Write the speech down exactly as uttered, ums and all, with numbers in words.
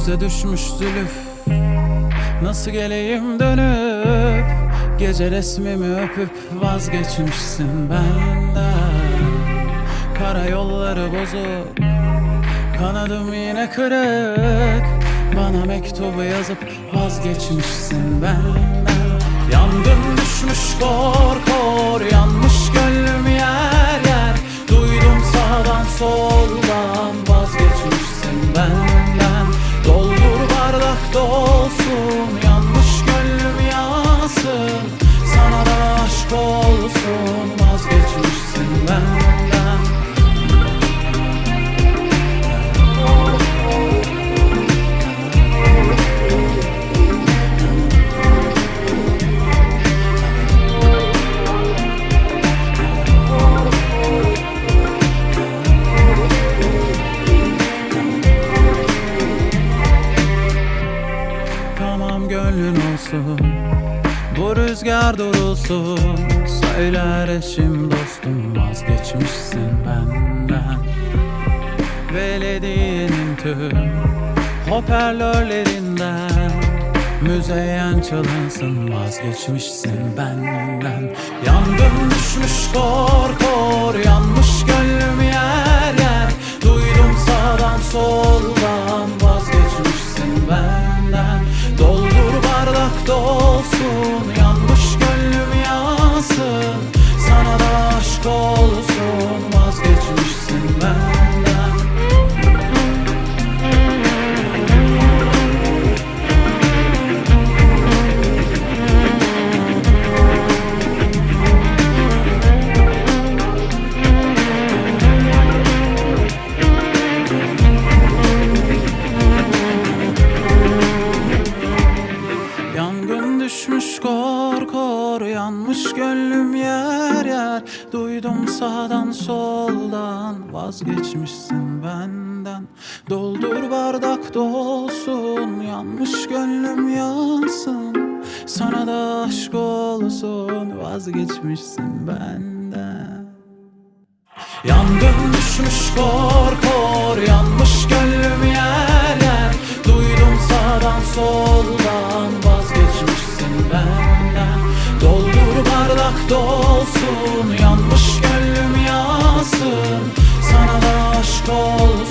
Göze düşmüş zülüf, nasıl geleyim dönüp? Gece resmimi öpüp vazgeçmişsin benden. Karayolları bozuk, kanadım yine kırık. Bana mektubu yazıp vazgeçmişsin benden. Yangın düşmüş kor kor, yanmış gönlüm yer yer. Duydum sağdan soldan, vazgeçmişsin benden. Doldur bardak dolsun, yanmış gönlüm yansın. Sana da aşk olsun, vazgeçmişsin benden. Tamam gönlün olsun, bu rüzgar durulsun. Söyler eşim dostum, vazgeçmişsin benden. Belediyenin tüm hoparlörlerinden müzeyyen çalınsın, vazgeçmişsin benden. Yangın düşmüş kor kor, yanmış gönlüm yer yer. Duydum sağdan soldan, vazgeçmişsin benden. Doldur bardak dolsun, yanmış gönlüm yansın. Sana da aşk olsun, vazgeçmişsin benden. Yangın düşmüş kor kor, yanmış gönlüm yer yer. Duydum sağdan soldan, vazgeçmişsin benden. Doldur bardak dolsun, yanmış gönlüm yansın. Sana da aşk olsun, vazgeçmişsin benden. Yangın düşmüş kor kor, yanmış gönlüm yer yer. Duydum sağdan soldan, vazgeçmişsin benden. Doldur bardak dolsun, yanmış gönlüm yansın. Sana da aşk olsun.